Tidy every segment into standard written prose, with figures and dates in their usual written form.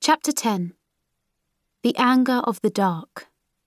Chapter 10. The Anger of the Dark.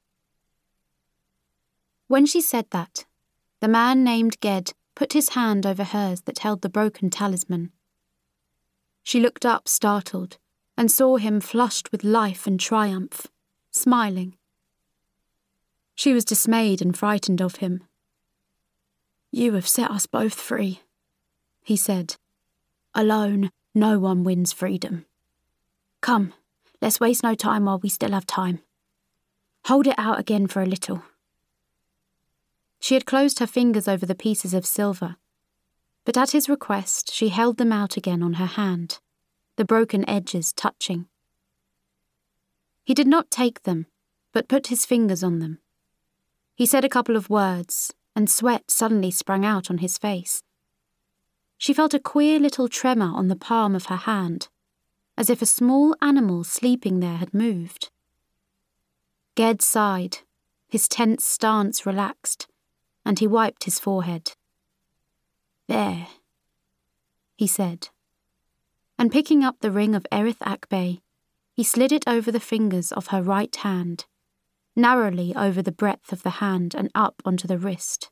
When she said that, the man named Ged put his hand over hers that held the broken talisman. She looked up startled and saw him flushed with life and triumph, smiling. She was dismayed and frightened of him. "You have set us both free," he said. "Alone, no one wins freedom. Come, let's waste no time while we still have time. Hold it out again for a little." She had closed her fingers over the pieces of silver, but at his request she held them out again on her hand, the broken edges touching. He did not take them, but put his fingers on them. He said a couple of words, and sweat suddenly sprang out on his face. She felt a queer little tremor on the palm of her hand, as if a small animal sleeping there had moved. Ged sighed, his tense stance relaxed, and he wiped his forehead. "There," he said, and picking up the ring of Erith Akbay, he slid it over the fingers of her right hand, narrowly over the breadth of the hand and up onto the wrist.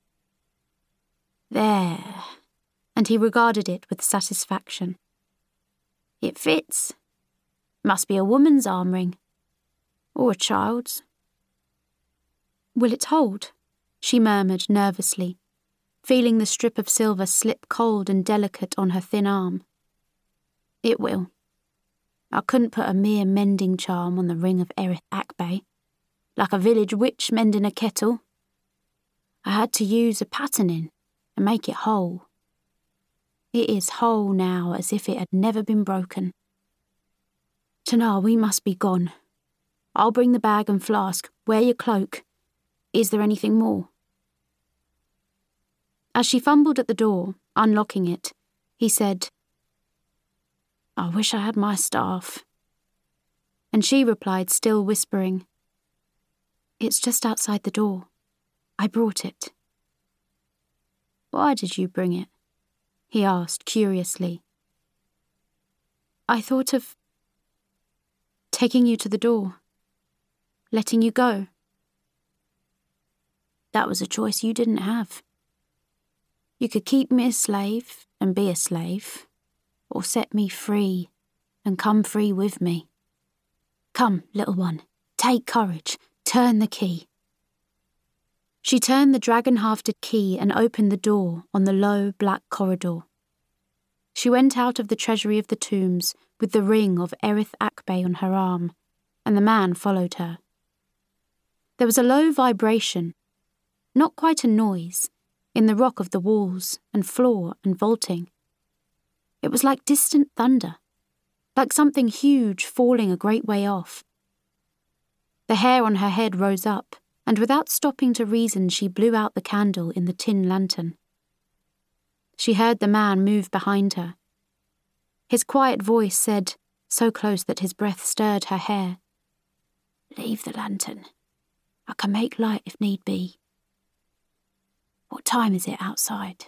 "There," and he regarded it with satisfaction. "It fits. Must be a woman's arm ring. Or a child's." "Will it hold?" she murmured nervously, feeling the strip of silver slip cold and delicate on her thin arm. "It will. I couldn't put a mere mending charm on the ring of Erith Akbay, like a village witch mending a kettle. I had to use a patterning and make it whole. It is whole now as if it had never been broken. Tanaar, we must be gone. I'll bring the bag and flask. Wear your cloak. Is there anything more?" As she fumbled at the door, unlocking it, he said, "I wish I had my staff." And she replied, still whispering, "It's just outside the door. I brought it." "Why did you bring it?" he asked curiously. "I thought of taking you to the door, letting you go." "That was a choice you didn't have. You could keep me a slave and be a slave, or set me free and come free with me. Come, little one, take courage, turn the key." She turned the dragon-hafted key and opened the door on the low, black corridor. She went out of the treasury of the tombs with the ring of Erith Akbay on her arm, and the man followed her. There was a low vibration, not quite a noise, in the rock of the walls and floor and vaulting. It was like distant thunder, like something huge falling a great way off. The hair on her head rose up, and without stopping to reason she blew out the candle in the tin lantern. She heard the man move behind her. His quiet voice said, so close that his breath stirred her hair, "Leave the lantern. I can make light if need be. What time is it outside?"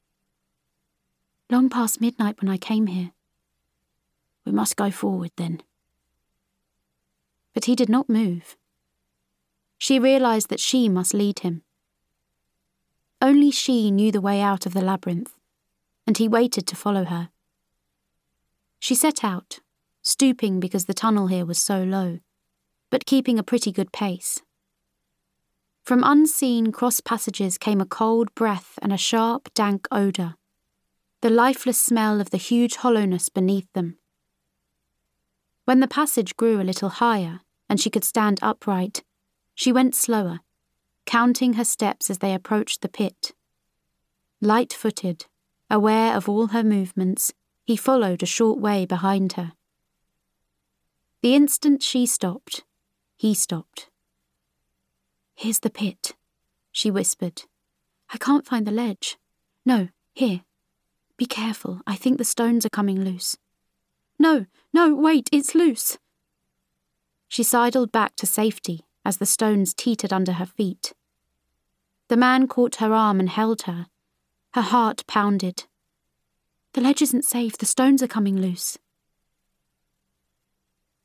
"Long past midnight when I came here." "We must go forward then." But he did not move. She realized that she must lead him. Only she knew the way out of the labyrinth, and he waited to follow her. She set out, stooping because the tunnel here was so low, but keeping a pretty good pace. From unseen cross passages came a cold breath and a sharp, dank odour, the lifeless smell of the huge hollowness beneath them. When the passage grew a little higher and she could stand upright, she went slower, counting her steps as they approached the pit. Light-footed, aware of all her movements, he followed a short way behind her. The instant she stopped, he stopped. "Here's the pit," she whispered. "I can't find the ledge. No, here. Be careful, I think the stones are coming loose." No, wait, it's loose." She sidled back to safety as the stones teetered under her feet. The man caught her arm and held her. Her heart pounded. "The ledge isn't safe, the stones are coming loose."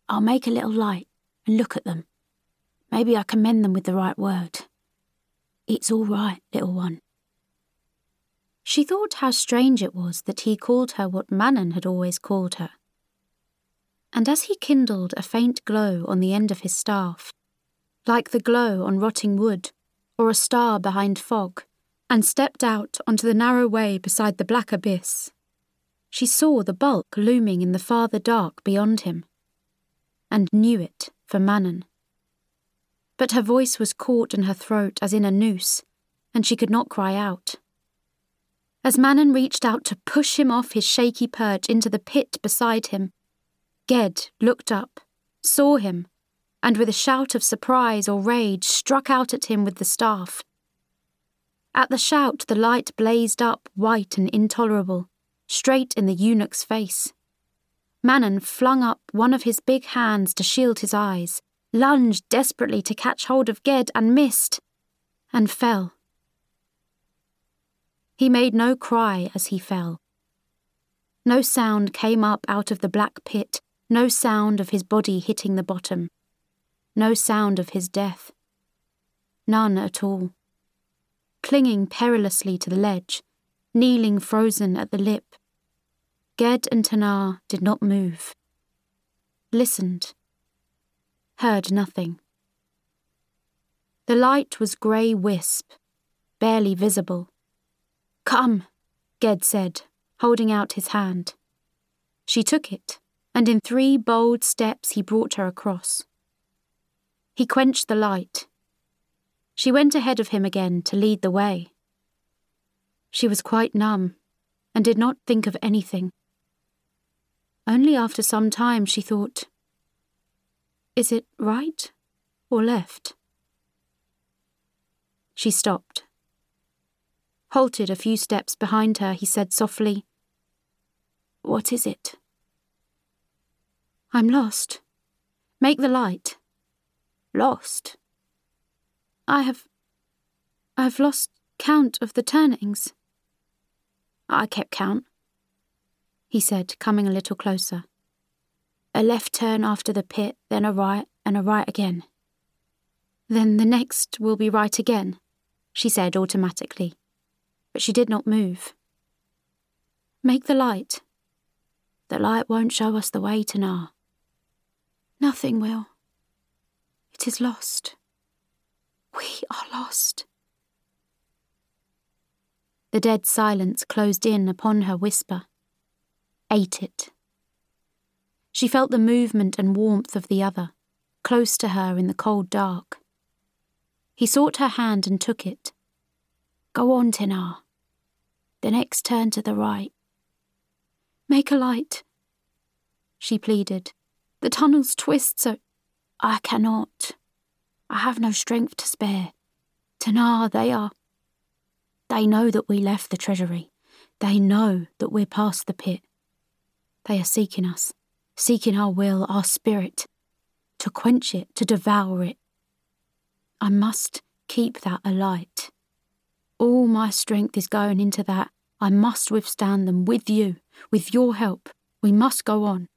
I'll make a little light and look at them. Maybe I can mend them with the right word. It's all right, little one. She thought how strange it was that he called her what Manon had always called her. And as he kindled a faint glow on the end of his staff, like the glow on rotting wood or a star behind fog, and stepped out onto the narrow way beside the black abyss, she saw the bulk looming in the farther dark beyond him, and knew it for Manon. But her voice was caught in her throat as in a noose, and she could not cry out. As Manon reached out to push him off his shaky perch into the pit beside him, Ged looked up, saw him, and with a shout of surprise or rage struck out at him with the staff. At the shout the light blazed up white and intolerable, straight in the eunuch's face. Manon flung up one of his big hands to shield his eyes, lunged desperately to catch hold of Ged and missed, and fell. He made no cry as he fell. No sound came up out of the black pit, no sound of his body hitting the bottom, no sound of his death. None at all. Clinging perilously to the ledge, kneeling frozen at the lip, Ged and Tanaar did not move. Listened. Heard nothing. The light was grey wisp, barely visible. "Come," Ged said, holding out his hand. She took it, and in 3 bold steps he brought her across. He quenched the light. She went ahead of him again to lead the way. She was quite numb, and did not think of anything. Only after some time she thought, "Is it right or left?" She stopped. Halted a few steps behind her, he said softly, "What is it?" "I'm lost. Make the light." "Lost?" I've lost count of the turnings." "I kept count," he said, coming a little closer. "A left turn after the pit, then a right, and a right again." "Then the next will be right again," she said automatically, but she did not move. "Make the light." "The light won't show us the way, Tanaar." "Nothing will. It is lost. We are lost." The dead silence closed in upon her whisper, ate it. She felt the movement and warmth of the other, close to her in the cold dark. He sought her hand and took it. "Go on, Tanaar. The next turn to the right." "Make a light," she pleaded. "The tunnels twist so—" "I cannot. I have no strength to spare. Tanaar, they know that we left the treasury. They know that we're past the pit. They are seeking us, seeking our will, our spirit, to quench it, to devour it. I must keep that alight. All my strength is going into that. I must withstand them with you, with your help. We must go on."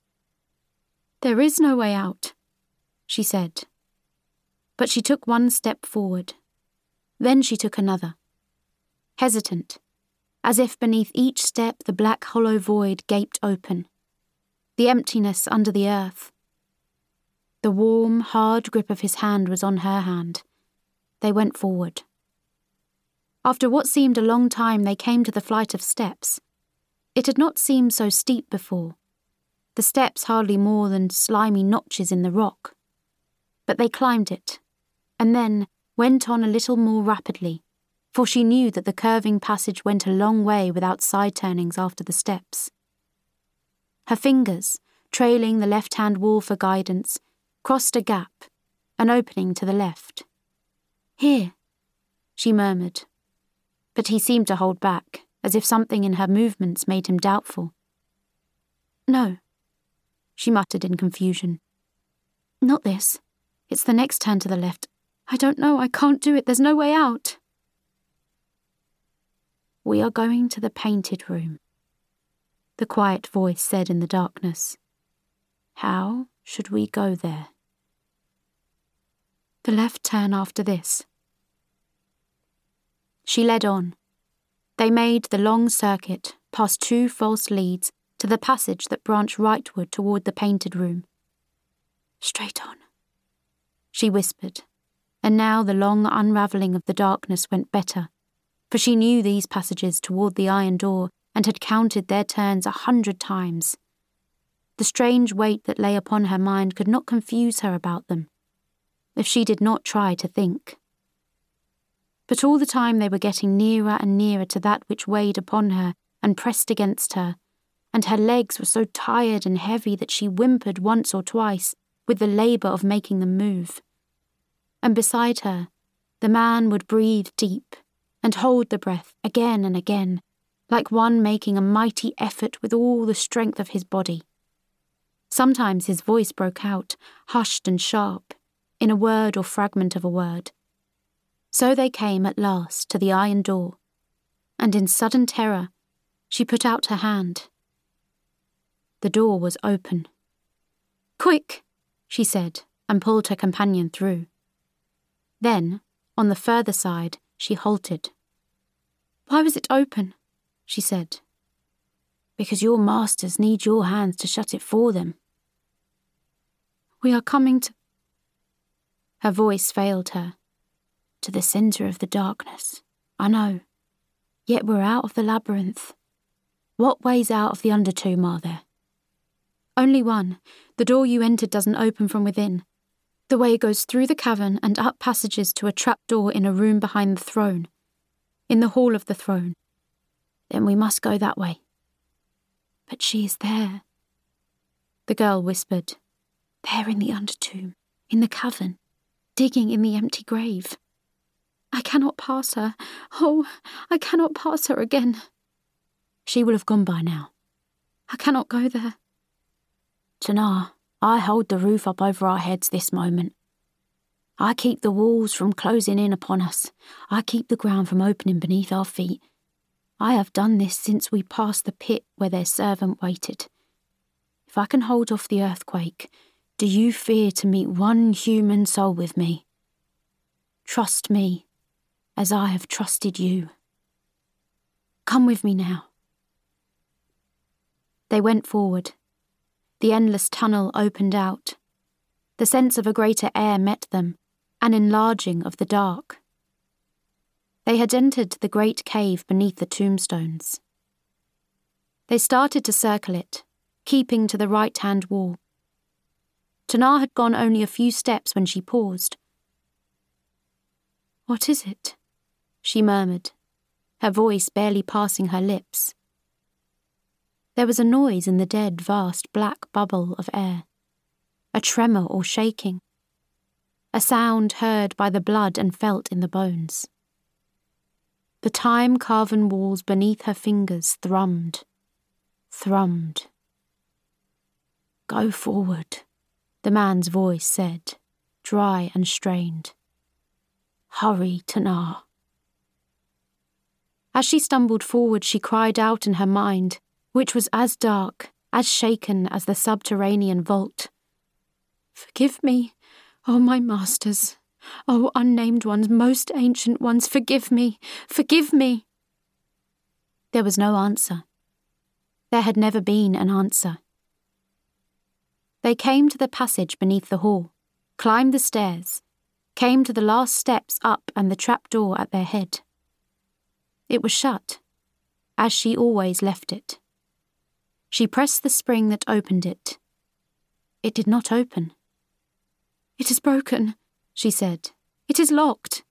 "There is no way out," she said. But she took one step forward. Then she took another. Hesitant, as if beneath each step the black hollow void gaped open. The emptiness under the earth. The warm, hard grip of his hand was on her hand. They went forward. After what seemed a long time, they came to the flight of steps. It had not seemed so steep before. The steps hardly more than slimy notches in the rock. But they climbed it, and then went on a little more rapidly, for she knew that the curving passage went a long way without side turnings after the steps. Her fingers, trailing the left-hand wall for guidance, crossed a gap, an opening to the left. "Here," she murmured, but he seemed to hold back, as if something in her movements made him doubtful. "No," she muttered in confusion. "Not this. It's the next turn to the left. I don't know, I can't do it, there's no way out." "We are going to the painted room," the quiet voice said in the darkness. "How should we go there? The left turn after this. She led on. They made the long circuit, past 2 false leads, to the passage that branched rightward toward the painted room. Straight on, she whispered, and now the long unravelling of the darkness went better, for she knew these passages toward the iron door and had counted their turns 100 times. The strange weight that lay upon her mind could not confuse her about them, if she did not try to think. But all the time they were getting nearer and nearer to that which weighed upon her and pressed against her, and her legs were so tired and heavy that she whimpered once or twice with the labour of making them move. And beside her, the man would breathe deep and hold the breath again and again, like one making a mighty effort with all the strength of his body. Sometimes his voice broke out, hushed and sharp, in a word or fragment of a word. So they came at last to the iron door, and in sudden terror she put out her hand. The door was open. "Quick!" she said, and pulled her companion through. Then, on the further side, she halted. "Why was it open?" she said. "Because your masters need your hands to shut it for them." "We are coming to—" Her voice failed her. "To the centre of the darkness. I know. Yet we're out of the labyrinth. What ways out of the undertomb are there?" "Only one. The door you entered doesn't open from within. The way goes through the cavern and up passages to a trap-door in a room behind the throne. In the hall of the throne." "Then we must go that way." "But she is there," the girl whispered. "There in the undertomb, in the cavern, digging in the empty grave. I cannot pass her. Oh, I cannot pass her again." "She will have gone by now." "I cannot go there." "Tanaar, I hold the roof up over our heads this moment. I keep the walls from closing in upon us. I keep the ground from opening beneath our feet. I have done this since we passed the pit where their servant waited. If I can hold off the earthquake, do you fear to meet one human soul with me? Trust me, as I have trusted you. Come with me now." They went forward. The endless tunnel opened out. The sense of a greater air met them, an enlarging of the dark. They had entered the great cave beneath the tombstones. They started to circle it, keeping to the right-hand wall. Tanaar had gone only a few steps when she paused. "What is it?" she murmured, her voice barely passing her lips. There was a noise in the dead, vast, black bubble of air, a tremor or shaking, a sound heard by the blood and felt in the bones. The time-carven walls beneath her fingers thrummed. "Go forward," the man's voice said, dry and strained. "Hurry, Tanaar." As she stumbled forward, she cried out in her mind, which was as dark, as shaken as the subterranean vault. "Forgive me, O my masters, O unnamed ones, most ancient ones, forgive me, forgive me." There was no answer. There had never been an answer. They came to the passage beneath the hall, climbed the stairs, came to the last steps up and the trap-door at their head. It was shut, as she always left it. She pressed the spring that opened it. It did not open. "It is broken," she said. "It is locked."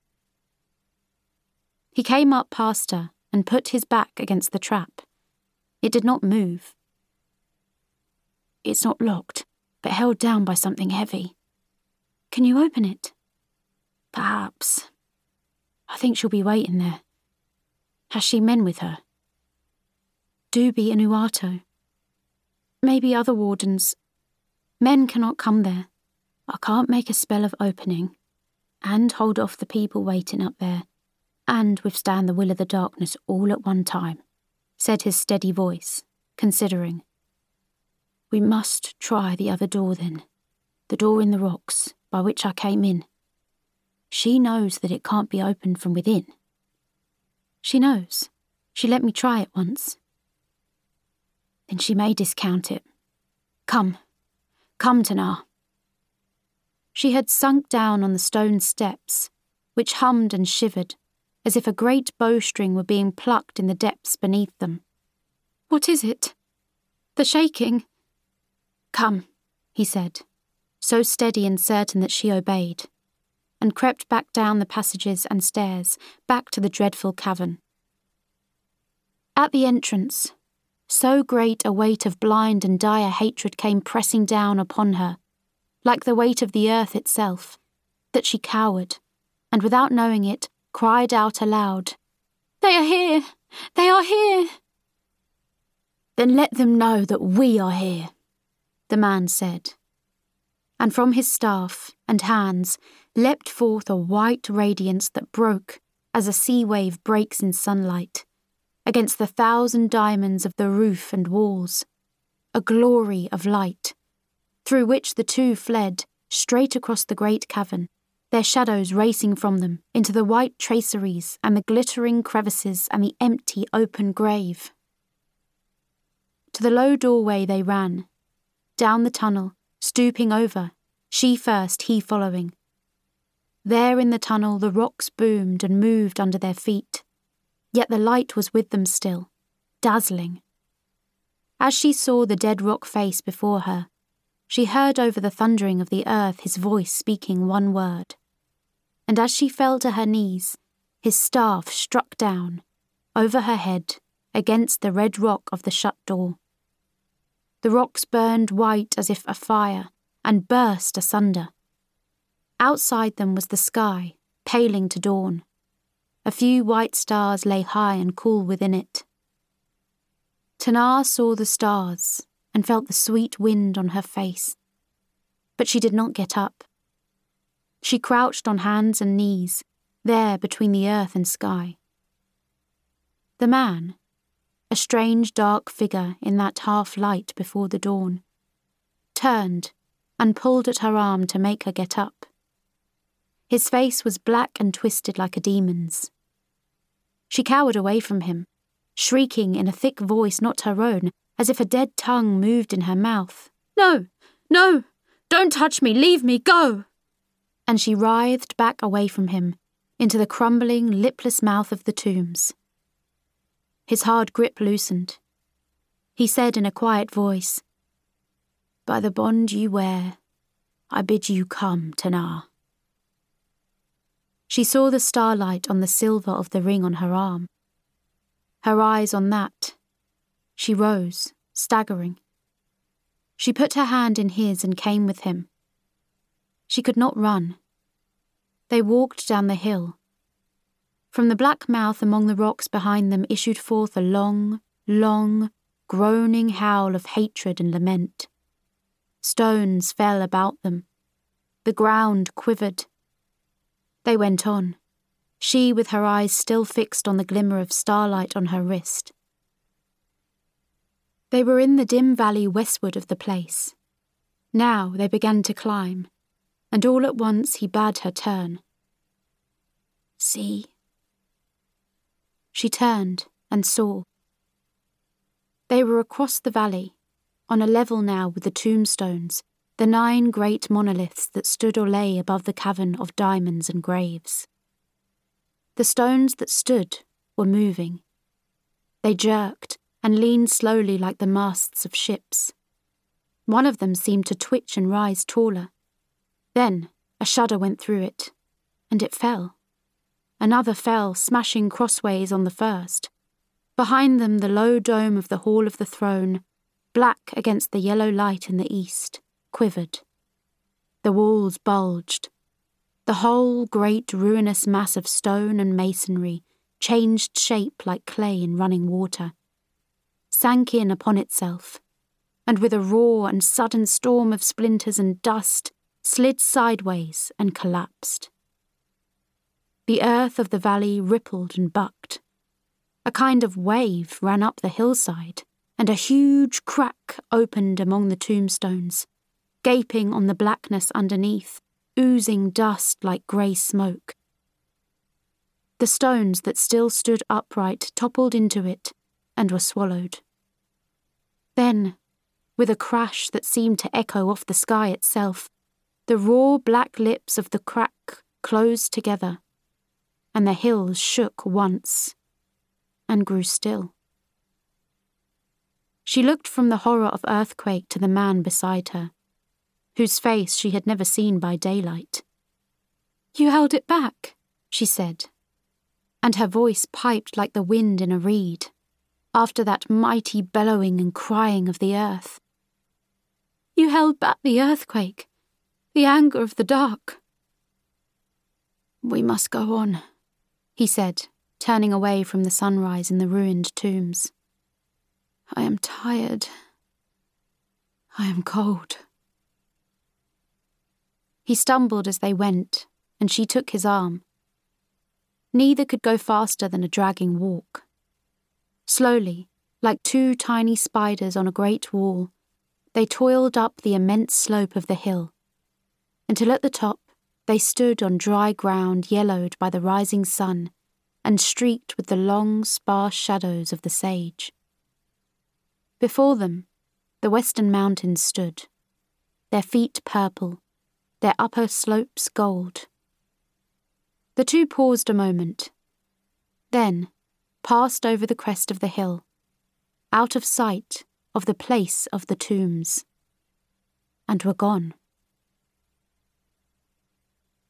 He came up past her and put his back against the trap. It did not move. "It's not locked, but held down by something heavy." "Can you open it?" "Perhaps. I think she'll be waiting there. Has she men with her?" "Dubi and Uato. Maybe other wardens. Men cannot come there." "I can't make a spell of opening, and hold off the people waiting up there, and withstand the will of the darkness all at one time," said his steady voice, considering. "We must try the other door then," The door in the rocks, by which I came in. She knows that it can't be opened from within. She knows. She let me try it once. Then she may discount it. Come, Tanar. She had sunk down on the stone steps, which hummed and shivered, as if a great bowstring were being plucked in the depths beneath them. What is it? The shaking? Come, he said, so steady and certain that she obeyed, and crept back down the passages and stairs, back to the dreadful cavern. At the entrance, so great a weight of blind and dire hatred came pressing down upon her, like the weight of the earth itself, that she cowered, and without knowing it, cried out aloud, They are here! They are here! Then let them know that we are here, the man said. And from his staff and hands leapt forth a white radiance that broke, as a sea wave breaks in sunlight, against the 1,000 diamonds of the roof and walls, a glory of light, through which the two fled straight across the great cavern, their shadows racing from them into the white traceries and the glittering crevices and the empty open grave. To the low doorway they ran, down the tunnel, stooping over, she first, he following. There in the tunnel the rocks boomed and moved under their feet, yet the light was with them still, dazzling. As she saw the dead rock face before her, she heard over the thundering of the earth his voice speaking one word, and as she fell to her knees, his staff struck down, over her head, against the red rock of the shut door. The rocks burned white as if afire, and burst asunder. Outside them was the sky, paling to dawn. A few white stars lay high and cool within it. Tanar saw the stars and felt the sweet wind on her face. But she did not get up. She crouched on hands and knees, there between the earth and sky. The man, a strange dark figure in that half-light before the dawn, turned and pulled at her arm to make her get up. His face was black and twisted like a demon's. She cowered away from him, shrieking in a thick voice not her own, as if a dead tongue moved in her mouth. No, no, don't touch me, leave me, go! And she writhed back away from him, into the crumbling, lipless mouth of the tombs. His hard grip loosened. He said in a quiet voice, By the bond you wear, I bid you come, Tanar. She saw the starlight on the silver of the ring on her arm. Her eyes on that. She rose, staggering. She put her hand in his and came with him. She could not run. They walked down the hill. From the black mouth among the rocks behind them issued forth a long, long, groaning howl of hatred and lament. Stones fell about them. The ground quivered. They went on, she with her eyes still fixed on the glimmer of starlight on her wrist. They were in the dim valley westward of the place. Now they began to climb, and all at once he bade her turn. See. She turned and saw. They were across the valley, on a level now with the tombstones, the 9 great monoliths that stood or lay above the cavern of diamonds and graves. The stones that stood were moving. They jerked and leaned slowly like the masts of ships. One of them seemed to twitch and rise taller. Then a shudder went through it, and it fell. Another fell, smashing crossways on the first. Behind them the low dome of the Hall of the Throne, black against the yellow light in the east, quivered. The walls bulged. The whole great ruinous mass of stone and masonry changed shape like clay in running water, sank in upon itself, and with a roar and sudden storm of splinters and dust, slid sideways and collapsed. The earth of the valley rippled and bucked. A kind of wave ran up the hillside, and a huge crack opened among the tombstones. gaping on the blackness underneath, oozing dust like grey smoke. The stones that still stood upright toppled into it and were swallowed. Then, with a crash that seemed to echo off the sky itself, the raw black lips of the crack closed together, and the hills shook once and grew still. She looked from the horror of earthquake to the man beside her, whose face she had never seen by daylight. "You held it back," she said, and her voice piped like the wind in a reed, after that mighty bellowing and crying of the earth. "You held back the earthquake, the anger of the dark." "We must go on," he said, turning away from the sunrise in the ruined tombs. "I am tired. I am cold." He stumbled as they went, and she took his arm. Neither could go faster than a dragging walk. Slowly, like two tiny spiders on a great wall, they toiled up the immense slope of the hill, until at the top they stood on dry ground yellowed by the rising sun and streaked with the long, sparse shadows of the sage. Before them, the western mountains stood, their feet purple, their upper slopes gold. The two paused a moment, then passed over the crest of the hill, out of sight of the place of the tombs, and were gone.